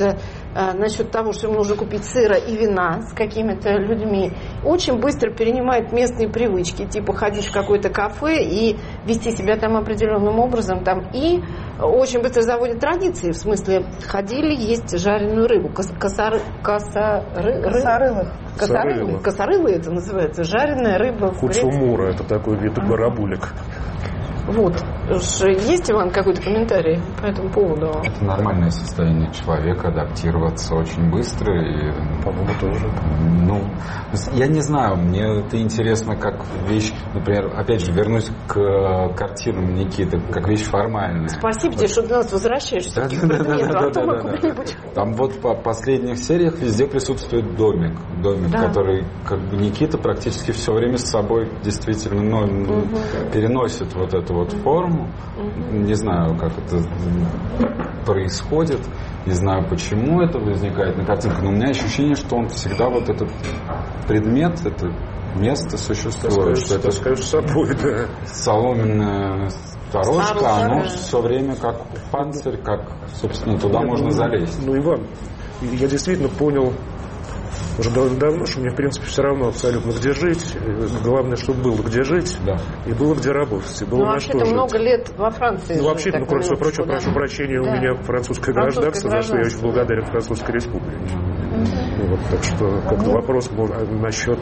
э, насчет того, что ему нужно купить сыра и вина с какими-то людьми, очень быстро перенимает местные привычки, типа ходить в какое-то кафе и вести себя там определенным образом, там, и очень быстро заводит традиции, в смысле, ходили есть жареную рыбу, кос, косары, косары, Косорылых. Косорылы. Косорылы это называется, жареная рыба. Куцумура, это такой вид барабулек. Вот. Есть, Иван, какой-то комментарий по этому поводу? Это нормальное состояние человека, адаптироваться очень быстро. И, по-моему, тоже. Ну, я не знаю, мне это интересно, как вещь, например, опять же, вернусь к картинам Никиты, как вещь формальная. Спасибо тебе, что ты нас возвращаешь все-таки к предмету, а то мы куда-нибудь... Там вот по последних сериях везде присутствует домик, домик, да. который, как бы, Никита практически все время с собой действительно, ну, угу. переносит вот эту вот форму. Угу. Не знаю, как это происходит, не знаю, почему это возникает на картинке, но у меня ощущение, что он всегда вот этот предмет, это место существует. Что это скажешь с собой, да. Соломенная сторожка, Старый, оно да. все время как панцирь, как, собственно, туда Нет, можно ну, залезть. Ну, Иван, я действительно понял уже давно, что мне, в принципе, все равно абсолютно где жить. Главное, чтобы было где жить, да. и было где работать, и было ну, на вообще-то что жить. много лет во Франции. Ну, вообще, ну, кроме всего прочего, да. прошу прощения, да. у меня французское, французское гражданство, за что я очень благодарен Французской Республике. Mm-hmm. Вот, так что, как-то вопрос был насчет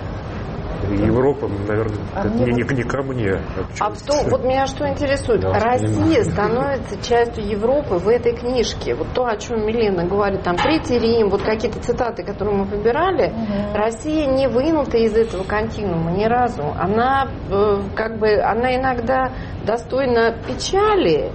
Европы, наверное, а не, не, вот... не ко мне. А что, вот меня что интересует, да, Россия становится частью Европы в этой книжке. Вот то, о чем Милена говорит, там Третий Рим, вот какие-то цитаты, которые мы выбирали, угу. Россия не вынута из этого континуума ни разу. Она э, как бы, она иногда достойна печали,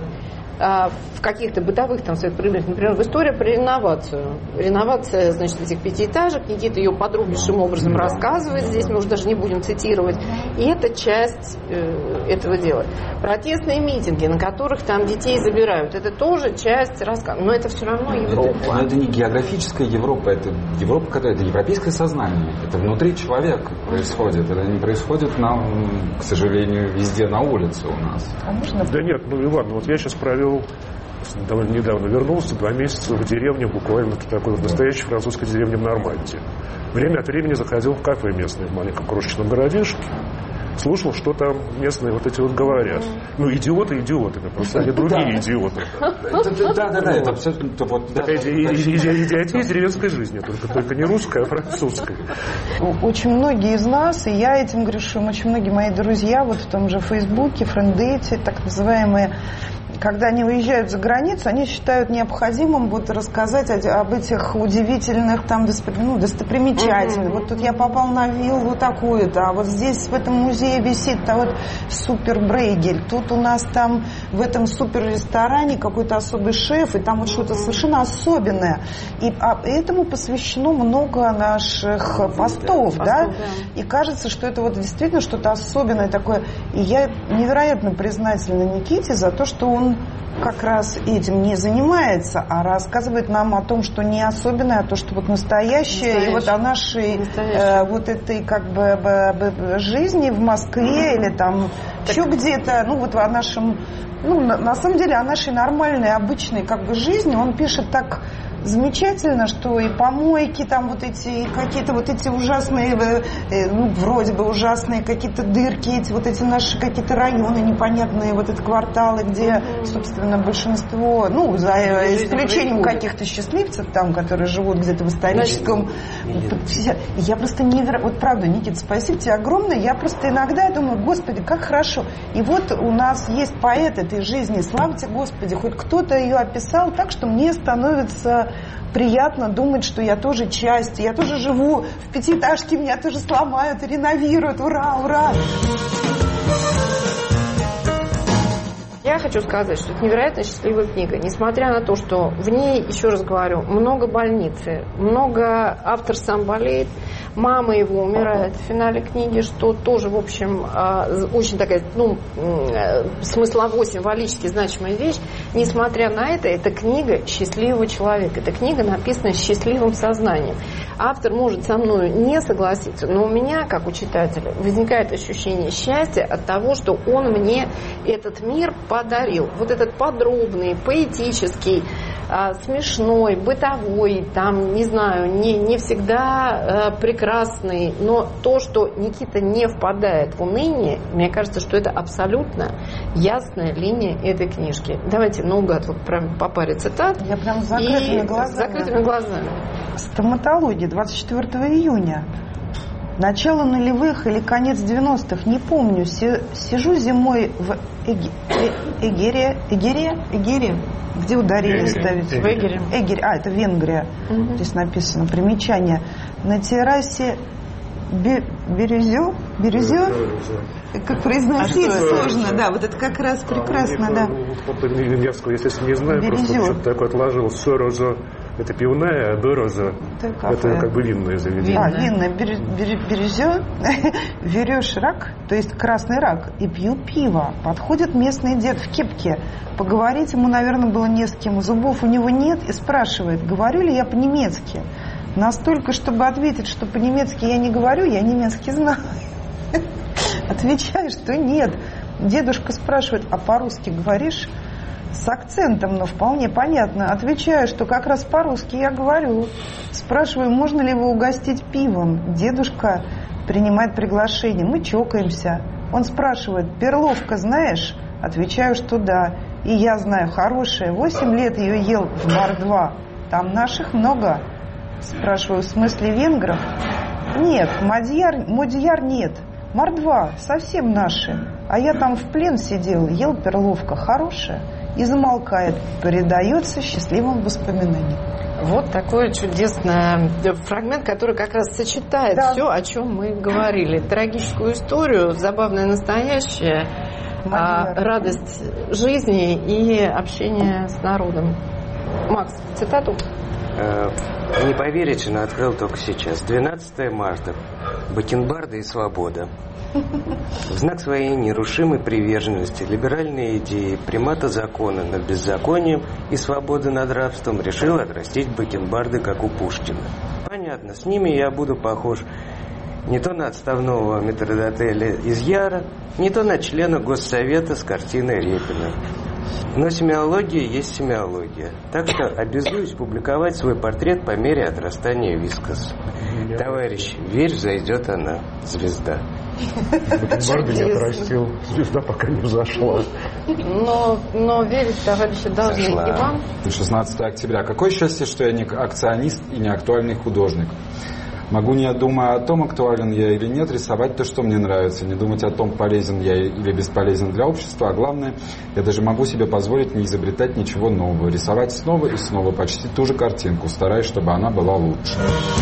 в каких-то бытовых там своих проявлениях, например, в истории про реновацию. Реновация, значит, этих пятиэтажек, Никита ее подробнейшим образом рассказывает, здесь мы уже даже не будем цитировать, и это часть э, этого дела. Протестные митинги, на которых там детей забирают, это тоже часть рассказа, но это все равно Европа. Но это не географическая Европа, это Европа, которая, это европейское сознание, это внутри человека происходит, это не происходит нам, к сожалению, везде на улице у нас. А можно? Да нет, ну, Иван, вот я сейчас провел довольно недавно вернулся, два месяца в деревню, буквально такой вот настоящей французской деревне в Нормандии. Время от времени заходил в кафе местное в маленьком крошечном городишке, слушал, что там местные вот эти вот говорят. Ну, идиоты идиотами, просто они другие идиоты. Да, да, да, это абсолютно вот... Такая идиотия деревенской жизни, только не русская, а французская. Очень многие из нас, и я этим грешим, очень многие мои друзья, вот в том же Фейсбуке, френдейте, так называемые, когда они уезжают за границу, они считают необходимым вот рассказать об этих удивительных там ну, достопримечательных. Mm-hmm. Вот тут я попал на виллу такую-то, а вот здесь в этом музее висит а вот супер Брейгель. Тут у нас там в этом супер ресторане какой-то особый шеф, и там вот что-то совершенно особенное. И а, этому посвящено много наших постов, да? да? И кажется, что это вот действительно что-то особенное такое. И я невероятно признательна Никите за то, что он как раз этим не занимается, а рассказывает нам о том, что не особенное, а то, что вот настоящее, настоящее. И вот о нашей э, вот этой как бы жизни в Москве или там еще где-то, ну вот о нашем, ну на, на самом деле о нашей нормальной, обычной как бы жизни он пишет так замечательно, что и помойки там вот эти, и какие-то вот эти ужасные, э, ну, вроде бы ужасные какие-то дырки, эти вот эти наши какие-то районы непонятные, вот эти кварталы, где, собственно, большинство, ну, за исключением каких-то счастливцев там, которые живут где-то в историческом... Я, я просто невероятно... Вот правда, Никита, спасибо тебе огромное. Я просто иногда думаю, Господи, как хорошо. И вот у нас есть поэт этой жизни, слава тебе, Господи, хоть кто-то ее описал так, что мне становится приятно думать, что я тоже часть, я тоже живу в пятиэтажке, меня тоже сломают и реновируют. Ура, ура! Я хочу сказать, что это невероятно счастливая книга, несмотря на то, что в ней, еще раз говорю, много больницы, много автор сам болеет, мама его умирает в финале книги, что тоже, в общем, очень такая, ну, смыслово, символически значимая вещь. несмотря на это, это книга счастливого человека. Эта книга написана с счастливым сознанием. Автор может со мной не согласиться, но у меня, как у читателя, возникает ощущение счастья от того, что он мне этот мир подарил. Вот этот подробный, поэтический, смешной, бытовой, там, не знаю, не, не всегда э, прекрасный, но то, что Никита не впадает в уныние, мне кажется, что это абсолютно ясная линия этой книжки. Давайте наугад вот прям по паре цитат. Я прям с закрытыми и глазами. С закрытыми глазами. Стоматология, двадцать четвёртого июня. Начало нулевых или конец девяностых, не помню. Сижу зимой в Эге... э... Эгере, Эгере, Эгере, где ударение ставить? В Эгере. Эгере, а, это Венгрия. Угу. Здесь написано, примечание. На террасе Бе... Березё, Березё, как произносить а сложно, да, вот это как раз прекрасно, а да. Вот венгерского, если не знаю, Березё. Просто что-то такое отложил. Сорозо. Это пивная, а дороза это, это как бы винное заведение. А, винное, бер, бер, березё, берешь рак, то есть красный рак, и пью пиво. Подходит местный дед в кепке. Поговорить ему, наверное, было не с кем. Зубов у него нет, и спрашивает, говорю ли я по-немецки. Настолько, чтобы ответить, что по-немецки я не говорю, я немецкий знаю. Отвечаю, что нет. Дедушка спрашивает, а по-русски говоришь? С акцентом, но вполне понятно. Отвечаю, что как раз по-русски я говорю. Спрашиваю, можно ли его угостить пивом. Дедушка принимает приглашение. Мы чокаемся. Он спрашивает, перловка знаешь? Отвечаю, что да. И я знаю, хорошая. Восемь лет ее ел в бар два. Там наших много. Спрашиваю, в смысле венгров? Нет, мадьяр, мадьяр нет. Мордва, совсем наши. А я там в плен сидел, ел перловка. Хорошая. И замолкает. Передается счастливым воспоминаниям. Вот такой чудесный фрагмент, который как раз сочетает да. все, о чем мы говорили. Трагическую историю, забавное настоящее, а, радость жизни и общение с народом. Макс, цитату? Не поверите, но открыл только сейчас. двенадцатого марта. Бакенбарды и свобода. В знак своей нерушимой приверженности либеральные идеи примата закона над беззаконием и свободы над рабством решил отрастить бакенбарды, как у Пушкина. Понятно, с ними я буду похож не то на отставного метрдотеля из Яра, не то на члена Госсовета с картиной Репина. Но семиология есть семиология. Так что обязуюсь публиковать свой портрет по мере отрастания вискос. Товарищ, верь, взойдет она, звезда. Бакенбарды не отрастил, звезда пока не взошла. Но, но верить, товарищи, должны и вам. шестнадцатого октября. Какое счастье, что я не акционист и не актуальный художник. Могу, не думая о том, актуален я или нет, рисовать то, что мне нравится, не думать о том, полезен я или бесполезен для общества, а главное, я даже могу себе позволить не изобретать ничего нового, рисовать снова и снова почти ту же картинку, стараясь, чтобы она была лучше.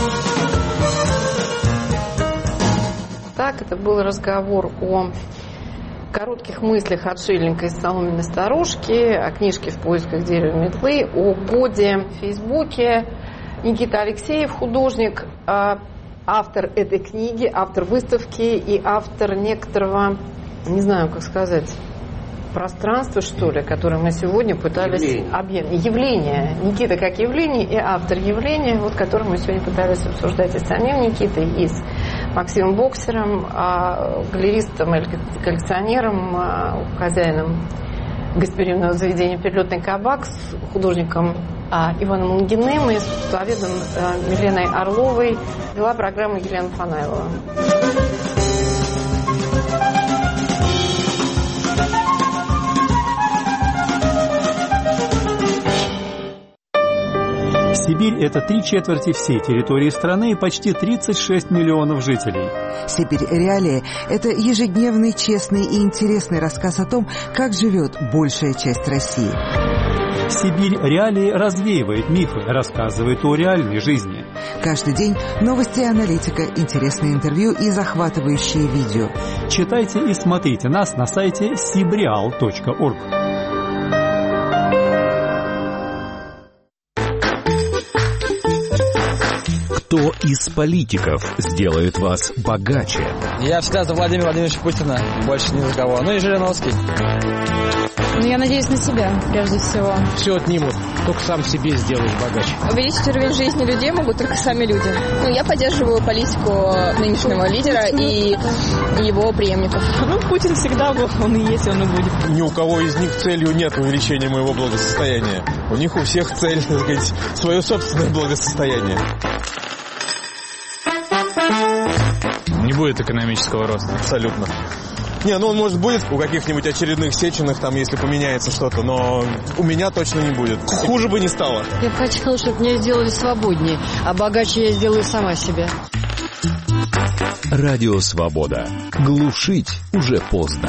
Так, это был разговор о коротких мыслях отшельника из соломенной старушки, о книжке «В поисках дерева метлы», о годе в Фейсбуке. Никита Алексеев, художник, автор этой книги, автор выставки и автор некоторого, не знаю, как сказать, пространства, что ли, которое мы сегодня пытались объявить. Явление. Никита как явление и автор явления, вот, которое мы сегодня пытались обсуждать и с самим Никитой, и с Максимом Боксером, галеристом или коллекционером, хозяином гостеприимного заведения «Перелетный кабак», с художником Иваном Лунгиным и с искусствоведом Миленой Орловой. Вела программу Елена Фанаилова. Сибирь – это три четверти всей территории страны и почти тридцать шесть миллионов жителей. Сибирь реалии – это ежедневный, честный и интересный рассказ о том, как живет большая часть России. Сибирь реалии развеивает мифы, рассказывает о реальной жизни. Каждый день новости и аналитика, интересные интервью и захватывающие видео. Читайте и смотрите нас на сайте сибреал точка орг. Кто из политиков сделает вас богаче? Я всегда за Владимира Владимировича Путина, больше ни за кого. Ну и Жириновский. Ну, я надеюсь на себя, прежде всего. Все отнимут, только сам себе сделаешь богаче. Увеличить уровень жизни людей могут только сами люди. Ну, я поддерживаю политику нынешнего лидера и его преемников. Ну, Путин всегда был, он и есть, он и будет. Ни у кого из них целью нет увеличения моего благосостояния. У них у всех цель, так сказать, свое собственное благосостояние. Не будет экономического роста. Абсолютно. Не, ну он, может, будет у каких-нибудь очередных Сеченых, там, если поменяется что-то, но у меня точно не будет. Хуже бы не стало. Я бы хотела, чтобы меня сделали свободнее, а богаче я сделаю сама себя. Радио Свобода. Глушить уже поздно.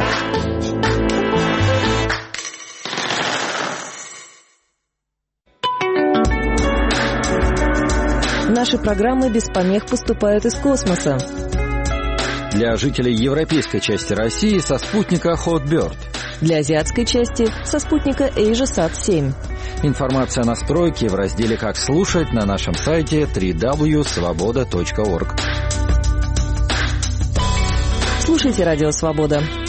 Наши программы без помех поступают из космоса. Для жителей европейской части России со спутника Hotbird. Для азиатской части со спутника AsiaSat семь. Информация о настройке в разделе «Как слушать» на нашем сайте дабл ю дабл ю дабл ю точка свобода точка орг. Слушайте Радио Свобода.